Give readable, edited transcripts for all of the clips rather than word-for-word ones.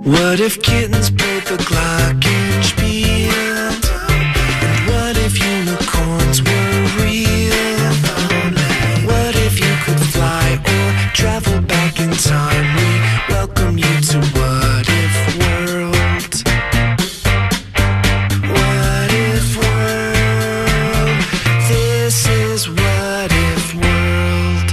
What if kittens played the glockenspiel? And what if unicorns were real? What if you could fly or travel back in time? We welcome you to What If World. What If World? This is What If World.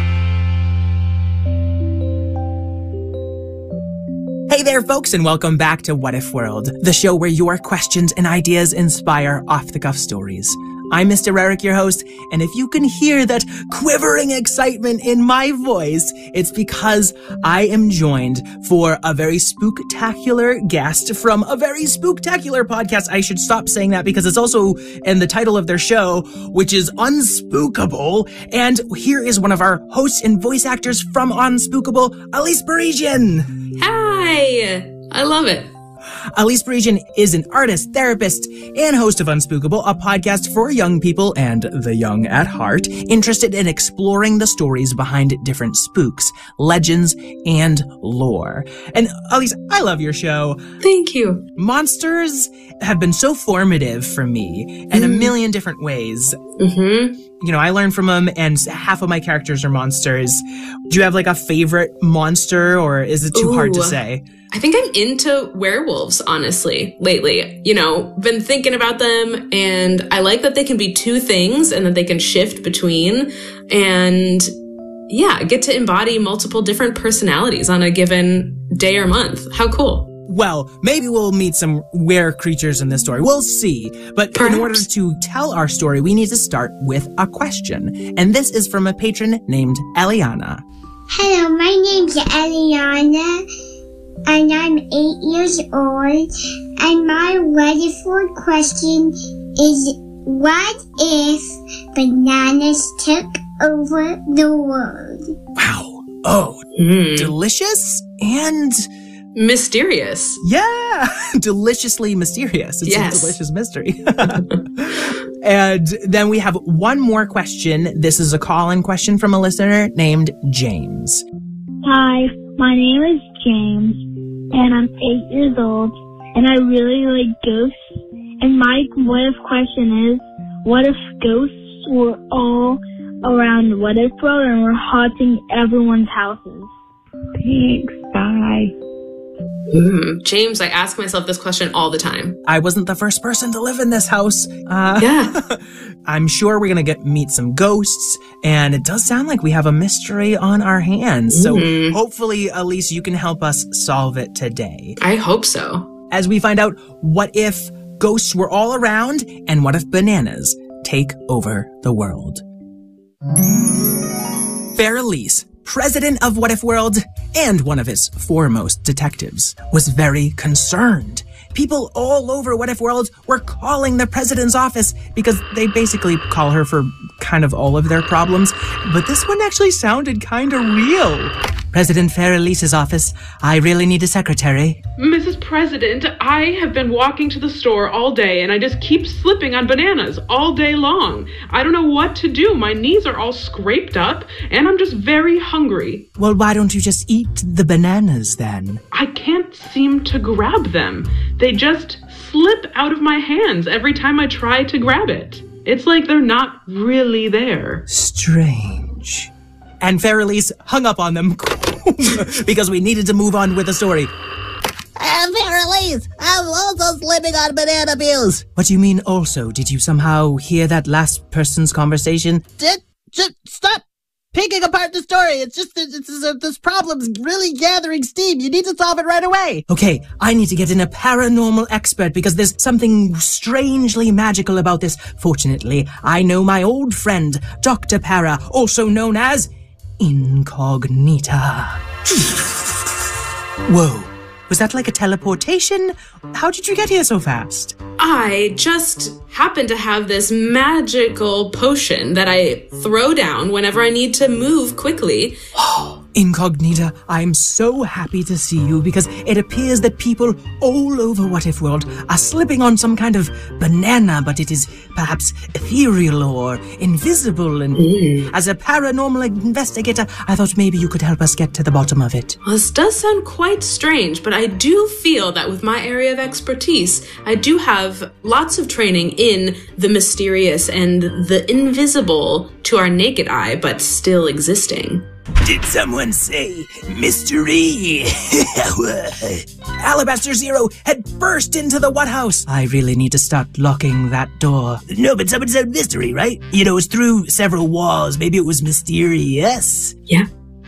Hey there, folks, and welcome back to What If World, the show where your questions and ideas inspire off-the-cuff stories. I'm Mr. Eric, your host, and if you can hear that quivering excitement in my voice, it's because I am joined for a very spooktacular guest from a very spooktacular podcast. I should stop saying that because it's also in the title of their show, which is Unspookable. And here is one of our hosts and voice actors from Unspookable, Elise Parisian. Hi! I love it. Elise Parisian is an artist, therapist, and host of Unspookable, a podcast for young people and the young at heart, interested in exploring the stories behind different spooks, legends, and lore. And Elise, I love your show. Thank you. Monsters have been so formative for me in a million different ways. You know, I learn from them, and half of my characters are monsters. Do you have like a favorite monster, or is it too hard to say? I think I'm into werewolves, honestly, lately. You know, been thinking about them, and I like that they can be two things and that they can shift between. And yeah, get to embody multiple different personalities on a given day or month. How cool. Well, maybe we'll meet some were creatures in this story. We'll see. But Perhaps. In order to tell our story, we need to start with a question. And this is from a patron named Eliana. Hello, my name's Eliana, and I'm 8 years old. And my What If World question is, what if bananas took over the world? Wow. Oh, delicious and... mysterious. yeah, deliciously mysterious. It's Yes. a delicious mystery. And then we have one more question. This is a call-in question from a listener named James. Hi, my name is James, and I'm 8 years old, and I really like ghosts. And my what if question is, what if ghosts were all around What If World and were haunting everyone's houses? Thanks, bye. James, I ask myself this question all the time. I wasn't the first person to live in this house. Yeah. I'm sure we're going to meet some ghosts, and it does sound like we have a mystery on our hands. So hopefully, Elise, you can help us solve it today. I hope so. As we find out, what if ghosts were all around, and what if bananas take over the world? Fair Elise, president of What If World and one of his foremost detectives, was very concerned. People all over What If World were calling the president's office because they basically call her for kind of all of their problems. But this one actually sounded kind of real. President Fair Elise's office. I really need a secretary. Mrs. President, I have been walking to the store all day and I just keep slipping on bananas all day long. I don't know what to do. My knees are all scraped up and I'm just very hungry. Well, why don't you just eat the bananas then? I can't seem to grab them. They just slip out of my hands every time I try to grab it. It's like they're not really there. Strange. And Fair Elise hung up on them because we needed to move on with the story. Fair Elise, I'm also slipping on banana peels. What do you mean also? Did you somehow hear that last person's conversation? Just stop picking apart the story. It's just this problem's really gathering steam. You need to solve it right away. Okay, I need to get in a paranormal expert because there's something strangely magical about this. Fortunately, I know my old friend, Dr. Para, also known as Incognita. Whoa, was that like a teleportation? How did you get here so fast? I just happen to have this magical potion that I throw down whenever I need to move quickly. Incognita, I'm so happy to see you because it appears that people all over What If World are slipping on some kind of banana, but it is perhaps ethereal or invisible. And as a paranormal investigator, I thought maybe you could help us get to the bottom of it. Well, this does sound quite strange, but I do feel that with my area of expertise, I do have lots of training in the mysterious and the invisible to our naked eye, but still existing. Did someone say mystery? Alabaster Zero had burst into the What House. I really need to start locking that door. No, but someone said mystery, right? You know, it's through several walls. Maybe it was mysterious. Yeah.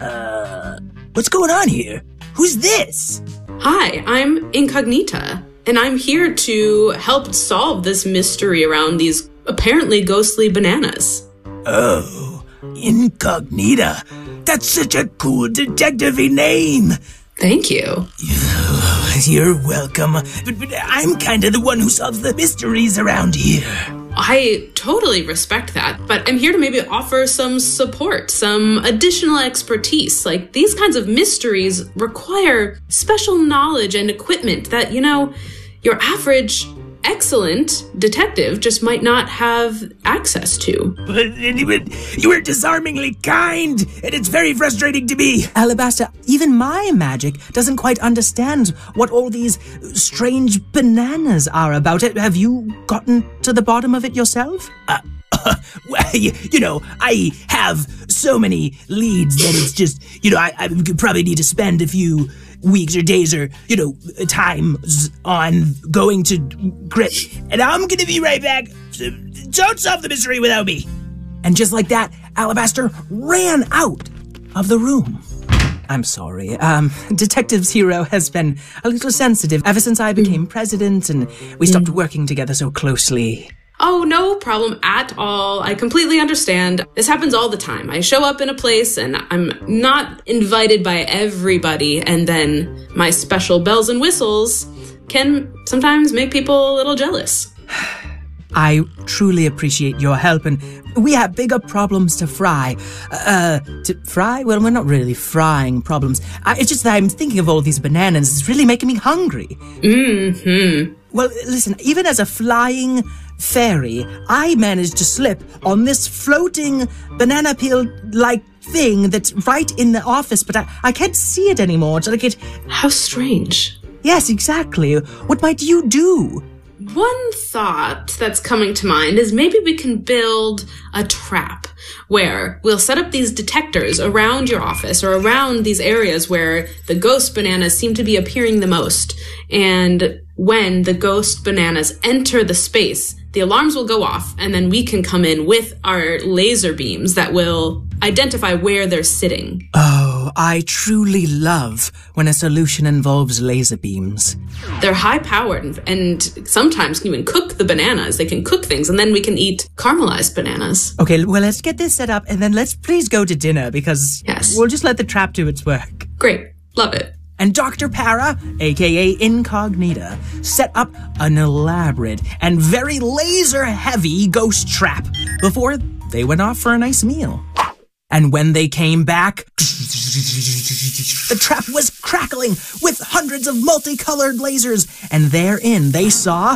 What's going on here? Who's this? Hi, I'm Incognita, and I'm here to help solve this mystery around these apparently ghostly bananas. Oh, Incognita. That's such a cool detective-y name. Thank you. You're welcome. But I'm kind of the one who solves the mysteries around here. I totally respect that, but I'm here to maybe offer some support, some additional expertise. Like, these kinds of mysteries require special knowledge and equipment that, your average excellent detective just might not have access to. But you were disarmingly kind, and it's very frustrating to me. Alabaster, even my magic doesn't quite understand what all these strange bananas are about. Have you gotten to the bottom of it yourself? Well, I have so many leads that it's just, I probably need to spend a few weeks or days or, times on going to Grit. And I'm going to be right back. So don't solve the mystery without me. And just like that, Alabaster ran out of the room. I'm sorry. Detective Zero has been a little sensitive ever since I became president and we stopped working together so closely. Oh, no problem at all. I completely understand. This happens all the time. I show up in a place and I'm not invited by everybody, and then my special bells and whistles can sometimes make people a little jealous. I truly appreciate your help, and we have bigger problems to fry. To fry? Well, we're not really frying problems. It's just that I'm thinking of all these bananas. It's really making me hungry. Mm-hmm. Well, listen, even as a flying fairy, I managed to slip on this floating banana peel-like thing that's right in the office, but I can't see it anymore. It's like it... How strange. Yes, exactly. What might you do? One thought that's coming to mind is maybe we can build a trap where we'll set up these detectors around your office or around these areas where the ghost bananas seem to be appearing the most. And when the ghost bananas enter the space, the alarms will go off, and then we can come in with our laser beams that will identify where they're sitting. Oh, I truly love when a solution involves laser beams. They're high-powered and sometimes can even cook the bananas. They can cook things, and then we can eat caramelized bananas. Okay, well, let's get this set up, and then let's please go to dinner, because we'll just let the trap do its work. Great. Love it. And Dr. Para, a.k.a. Incognita, set up an elaborate and very laser-heavy ghost trap before they went off for a nice meal. And when they came back, the trap was crackling with hundreds of multicolored lasers, and therein they saw...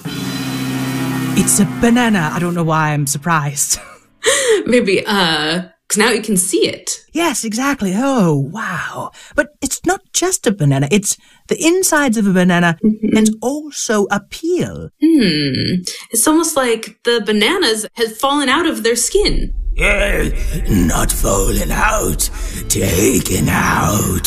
It's a banana. I don't know why I'm surprised. Maybe, because now you can see it. Yes, exactly. Oh, wow. But it's not just a banana. It's the insides of a banana and also a peel. It's almost like the bananas have fallen out of their skin. Yeah, not fallen out, taken out.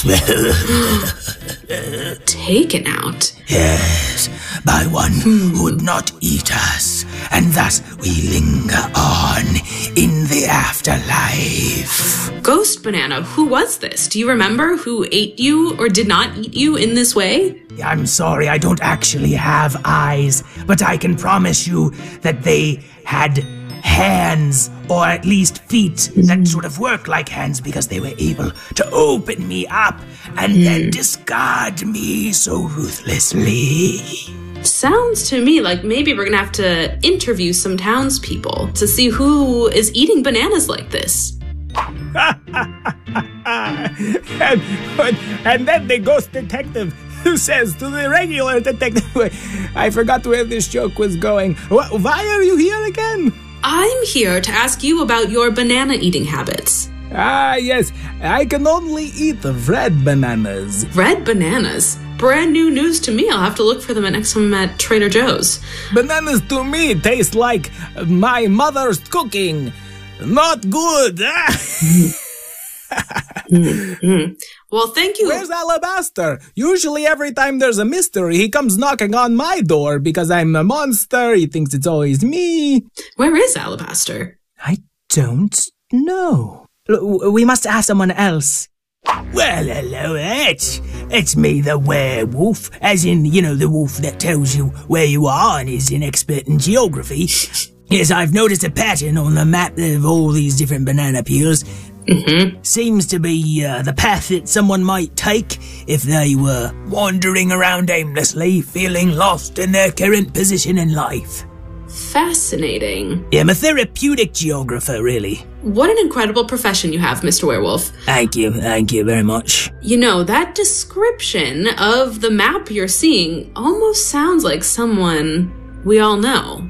Taken out? Yes, by one who would not eat us, and thus we linger on in the afterlife. Ghost banana, who was this? Do you remember who ate you or did not eat you in this way? I'm sorry, I don't actually have eyes, but I can promise you that they had hands, or at least feet that sort of work like hands, because they were able to open me up and then discard me so ruthlessly. Sounds to me like maybe we're gonna have to interview some townspeople to see who is eating bananas like this. and then the ghost detective who says to the regular detective, I forgot where this joke was going. Why are you here again? I'm here to ask you about your banana eating habits. Ah, yes. I can only eat the red bananas. Red bananas? Brand new news to me. I'll have to look for them next time I'm at Trader Joe's. Bananas to me taste like my mother's cooking. Not good. Well, thank you. Where's Alabaster? Usually every time there's a mystery, he comes knocking on my door because I'm a monster. He thinks it's always me. Where is Alabaster? I don't know. We must ask someone else. Well, hello, it's me, the werewolf, as in, the wolf that tells you where you are and is an expert in geography. Yes, I've noticed a pattern on the map of all these different banana peels. Seems to be the path that someone might take if they were wandering around aimlessly, feeling lost in their current position in life. Fascinating. Yeah, I'm a therapeutic geographer, really. What an incredible profession you have, Mr. Werewolf. Thank you very much. That description of the map you're seeing almost sounds like someone we all know.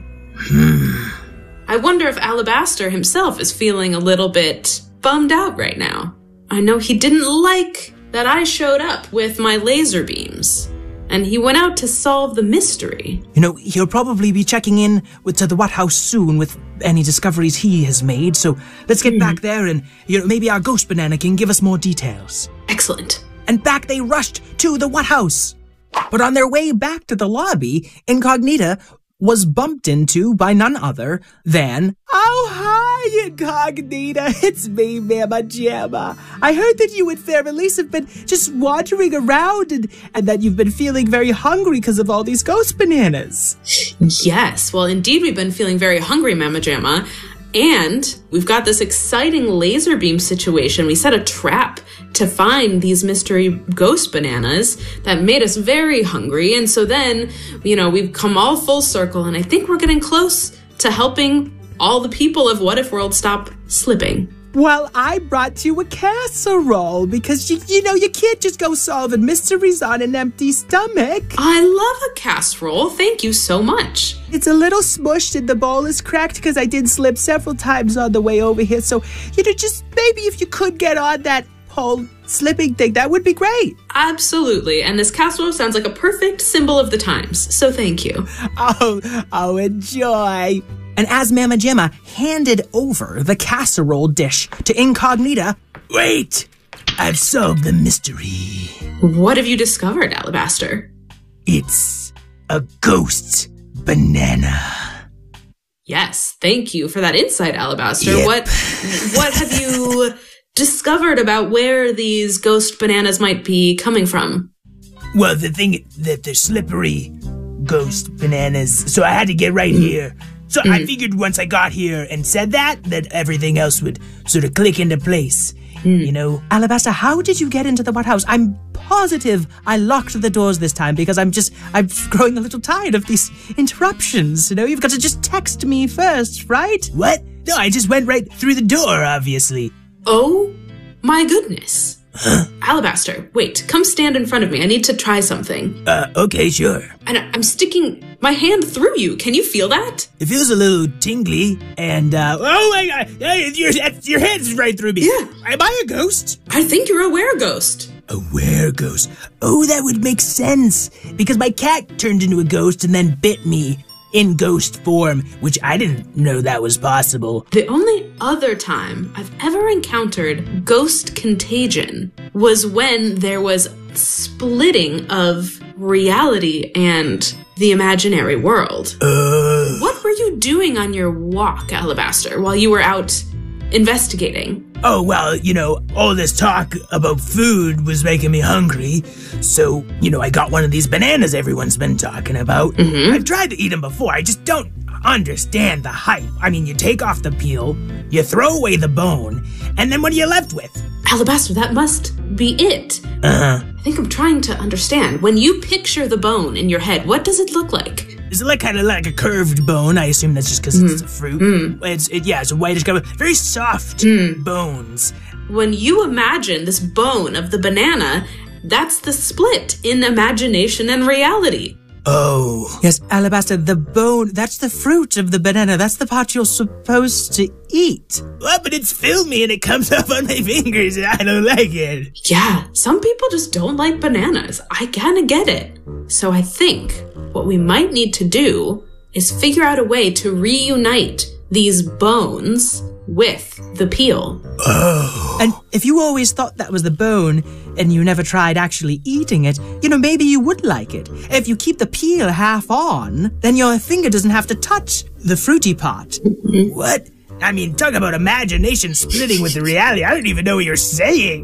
I wonder if Alabaster himself is feeling a little bit bummed out right now. I know he didn't like that I showed up with my laser beams, and he went out to solve the mystery. He'll probably be checking in to the What House soon with any discoveries he has made, so let's get back there and, maybe our ghost banana can give us more details. Excellent. And back they rushed to the What House. But on their way back to the lobby, Incognita was bumped into by none other than... Oh, hi, Incognita. It's me, Mama Jamma. I heard that you and Fairelise have been just wandering around and that you've been feeling very hungry because of all these ghost bananas. Yes, well, indeed, we've been feeling very hungry, Mama Jamma. And we've got this exciting laser beam situation. We set a trap to find these mystery ghost bananas that made us very hungry. And so then, we've come all full circle, and I think we're getting close to helping all the people of What If World stop slipping. Well, I brought you a casserole because, you can't just go solving mysteries on an empty stomach. I love a casserole. Thank you so much. It's a little smushed and the bowl is cracked because I did slip several times on the way over here. So, just maybe if you could get on that whole slipping thing, that would be great. Absolutely. And this casserole sounds like a perfect symbol of the times. So thank you. Oh, enjoy. And as Mama Jamma handed over the casserole dish to Incognita... Wait! I've solved the mystery. What have you discovered, Alabaster? It's a ghost banana. Yes, thank you for that insight, Alabaster. Yep. What have you discovered about where these ghost bananas might be coming from? Well, the thing that they're slippery ghost bananas, so I had to get right here. So I figured once I got here and said that everything else would sort of click into place, Alabaster, how did you get into the What House? I'm positive I locked the doors this time because I'm growing a little tired of these interruptions. You've got to just text me first, right? What? No, I just went right through the door, obviously. Oh, my goodness. Alabaster, wait, come stand in front of me. I need to try something. Okay, sure. And I'm sticking my hand through you. Can you feel that? It feels a little tingly, and, oh my god, your hand's right through me. Yeah. Am I a ghost? I think you're a wereghost. A wereghost? Oh, that would make sense, because my cat turned into a ghost and then bit me in ghost form, which I didn't know that was possible. The only other time I've ever encountered ghost contagion was when there was splitting of reality and the imaginary world. What were you doing on your walk, Alabaster, while you were out investigating? Oh, well, all this talk about food was making me hungry. So, I got one of these bananas everyone's been talking about. I've tried to eat them before. I just don't understand the hype. I mean, you take off the peel, you throw away the bone, And then what are you left with? Alabaster, that must be it. I think I'm trying to understand. When you picture the bone in your head, what does it look like? Is it like kind of like a curved bone? I assume that's just because it's a fruit. It's a whitish color. Very soft bones. When you imagine this bone of the banana, that's the split in imagination and reality. Oh. Yes, Alabaster, the bone, that's the fruit of the banana. That's the part you're supposed to eat. Well, but it's filmy and it comes up on my fingers and I don't like it. Yeah, some people just don't like bananas. I kind of get it. So I think what we might need to do is figure out a way to reunite these bones with the peel. Oh. And if you always thought that was the bone and you never tried actually eating it, maybe you would like it. If you keep the peel half on, then your finger doesn't have to touch the fruity part. What? I mean, talk about imagination splitting with the reality. I don't even know what you're saying.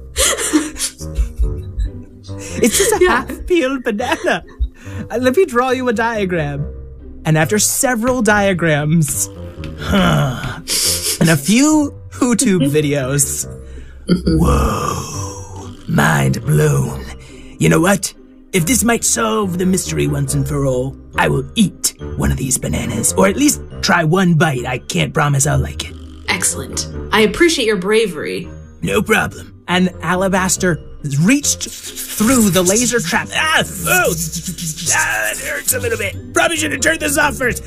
It's just a half-peeled banana. Let me draw you a diagram. And after several diagrams, and a few YouTube videos, whoa, mind blown. You know what? If this might solve the mystery once and for all, I will eat one of these bananas, or at least try one bite. I can't promise I'll like it. Excellent. I appreciate your bravery. No problem. And Alabaster reached through the laser trap. That hurts a little bit. Probably should have turned this off first.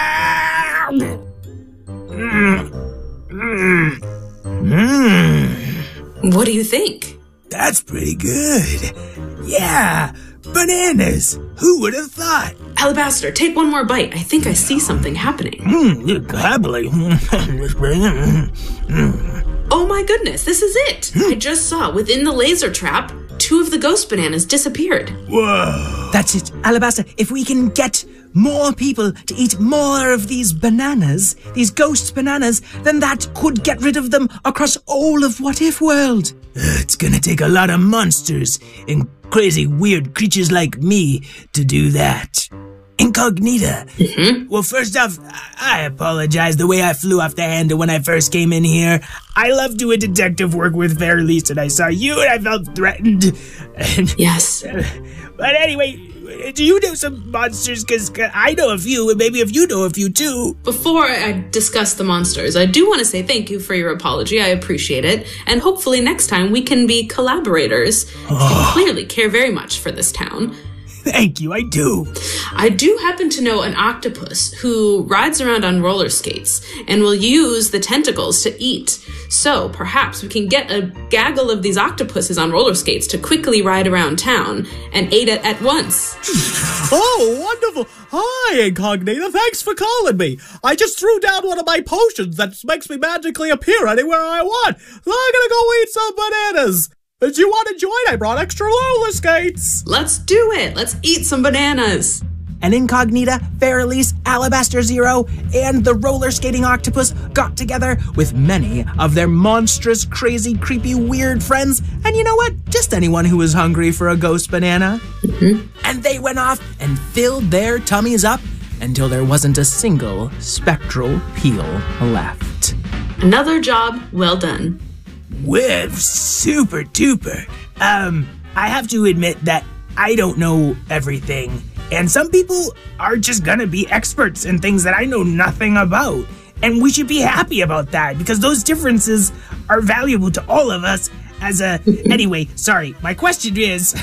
What do you think? That's pretty good. Yeah, bananas. Who would have thought? Alabaster, take one more bite. I think I see something happening. Oh my goodness, this is it. I just saw within the laser trap, 2 of the ghost bananas disappeared. Whoa. That's it. Alabaster, if we can get more people to eat more of these bananas, these ghost bananas, then that could get rid of them across all of What If World. It's gonna take a lot of monsters and crazy weird creatures like me to do that. Incognita. Well, first off, I apologize the way I flew off the handle when I first came in here. I love doing detective work with Fairlease, and I saw you and I felt threatened. Yes. But anyway, do you know some monsters? Because I know a few, and maybe if you know a few too. Before I discuss the monsters, I do want to say thank you for your apology. I appreciate it. And hopefully next time we can be collaborators. You clearly care very much for this town. Thank you, I do. I do happen to know an octopus who rides around on roller skates and will use the tentacles to eat. So perhaps we can get a gaggle of these octopuses on roller skates to quickly ride around town and eat it at once. Oh, wonderful. Hi, Incognita. Thanks for calling me. I just threw down one of my potions that makes me magically appear anywhere I want. So I'm gonna go eat some bananas. Do you want to join? I brought extra roller skates. Let's do it. Let's eat some bananas. And Incognita, Fairlease, Alabaster Zero, and the roller skating octopus got together with many of their monstrous, crazy, creepy, weird friends. And you know what? Just anyone who was hungry for a ghost banana. And they went off and filled their tummies up until there wasn't a single spectral peel left. Another job well done. Well, super duper. I have to admit that I don't know everything. And some people are just gonna be experts in things that I know nothing about. And we should be happy about that because those differences are valuable to all of us as a... Anyway, sorry. My question is,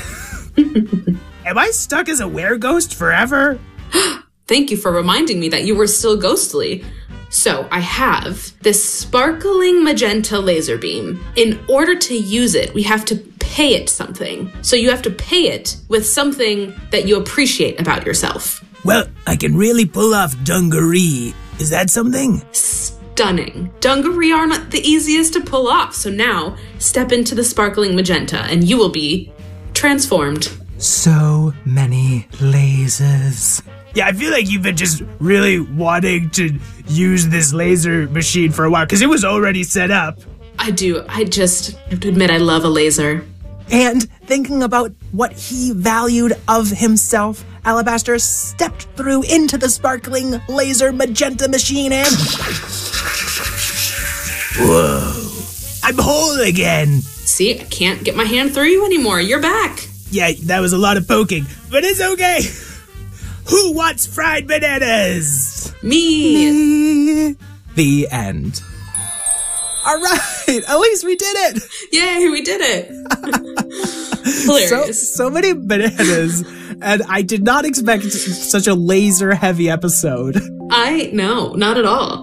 am I stuck as a were-ghost forever? Thank you for reminding me that you were still ghostly. So I have this sparkling magenta laser beam. In order to use it, we have to pay it something. So you have to pay it with something that you appreciate about yourself. Well, I can really pull off dungaree. Is that something? Stunning. Dungaree are not the easiest to pull off. So now step into the sparkling magenta and you will be transformed. So many lasers. Yeah, I feel like you've been just really wanting to use this laser machine for a while, because it was already set up. I do. I just have to admit I love a laser. And thinking about what he valued of himself, Alabaster stepped through into the sparkling laser magenta machine and... Whoa. I'm whole again. See, I can't get my hand through you anymore. You're back. Yeah, that was a lot of poking, but it's okay. Who wants fried bananas? Me. The end. All right, at least we did it. Yay, we did it. Hilarious. So many bananas, and I did not expect such a laser-heavy episode. No, not at all.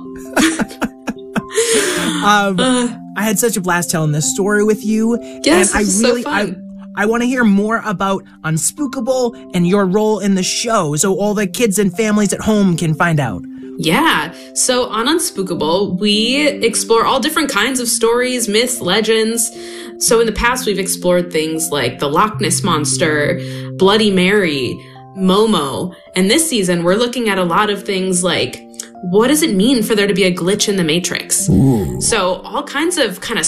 I had such a blast telling this story with you. Yes, and this is so fun. I want to hear more about Unspookable and your role in the show, so all the kids and families at home can find out. Yeah. So on Unspookable, we explore all different kinds of stories, myths, legends. So in the past, we've explored things like the Loch Ness Monster, Bloody Mary, Momo. And this season, we're looking at a lot of things like, what does it mean for there to be a glitch in the Matrix? Ooh. So all kinds of kind of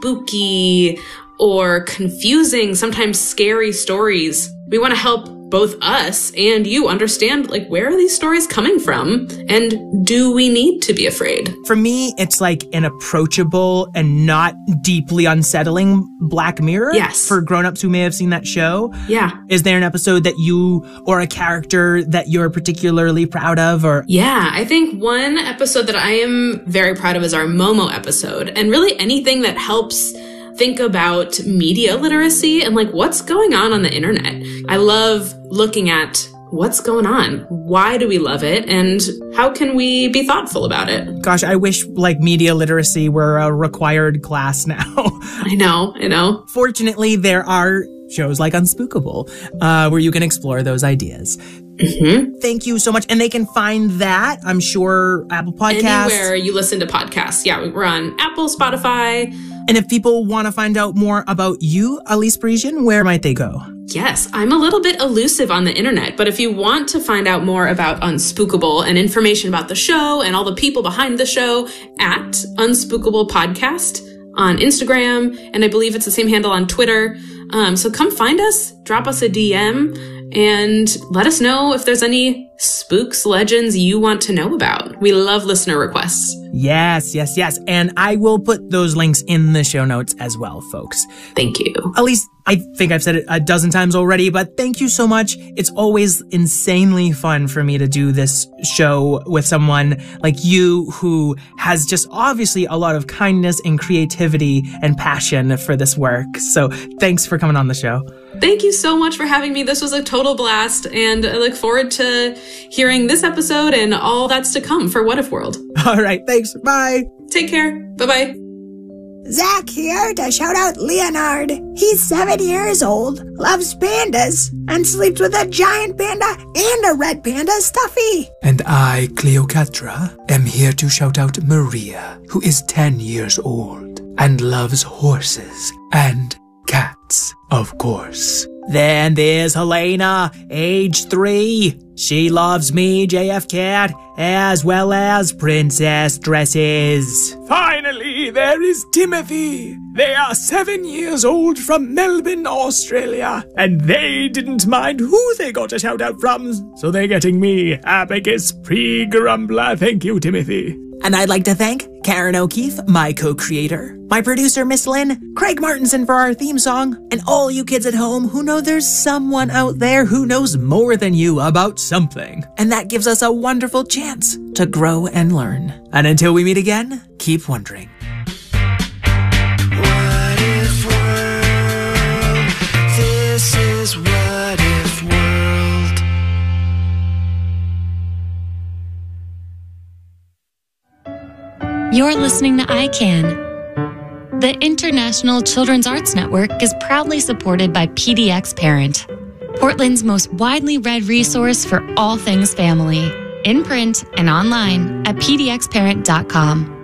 spooky or confusing, sometimes scary stories. We want to help both us and you understand, like, where are these stories coming from? And do we need to be afraid? For me, it's like an approachable and not deeply unsettling Black Mirror. Yes. For grown-ups who may have seen that show. Yeah. Is there an episode that you, or a character that you're particularly proud of? Or Yeah, I think one episode that I am very proud of is our Momo episode. And really anything that helps think about media literacy and like what's going on the internet. I love looking at what's going on. Why do we love it? And how can we be thoughtful about it? Gosh, I wish like media literacy were a required class now. I know. Fortunately, there are shows like Unspookable, where you can explore those ideas. Mm-hmm. Thank you so much. And they can find that, I'm sure, Apple Podcasts. Anywhere you listen to podcasts. Yeah, we're on Apple, Spotify. And if people want to find out more about you, Elise Parisian, where might they go? Yes, I'm a little bit elusive on the internet, but if you want to find out more about Unspookable and information about the show and all the people behind the show, at Unspookable Podcast on Instagram, and I believe it's the same handle on Twitter. So come find us, drop us a DM, and let us know if there's any spooks, legends you want to know about. We love listener requests. Yes. And I will put those links in the show notes as well, folks. Thank you. At least I think I've said it a dozen times already, but thank you so much. It's always insanely fun for me to do this show with someone like you who has just obviously a lot of kindness and creativity and passion for this work. So thanks for coming on the show. Thank you so much for having me. This was a total blast, and I look forward to hearing this episode and all that's to come for What If World. All right, thanks. Bye. Take care. Bye-bye. Zach here to shout out Leonard. He's 7 years old, loves pandas, and sleeps with a giant panda and a red panda stuffy. And I, Cleopatra, am here to shout out Maria, who is 10 years old and loves horses and cats, of course. Then there's Helena, age 3. She loves me, JF Cat, as well as princess dresses. Finally, there is Timothy. They are 7 years old from Melbourne, Australia, and they didn't mind who they got a shout out from, so they're getting me, Abacus Pre-Grumbler. Thank you, Timothy. And I'd like to thank Karen O'Keefe, my co-creator, my producer, Miss Lynn, Craig Martinson for our theme song, and all you kids at home who know there's someone out there who knows more than you about something. And that gives us a wonderful chance to grow and learn. And until we meet again, keep wondering. What if world? This is What If World. You're listening to ICANN. The International Children's Arts Network is proudly supported by PDX Parent, Portland's most widely read resource for all things family, in print and online at pdxparent.com.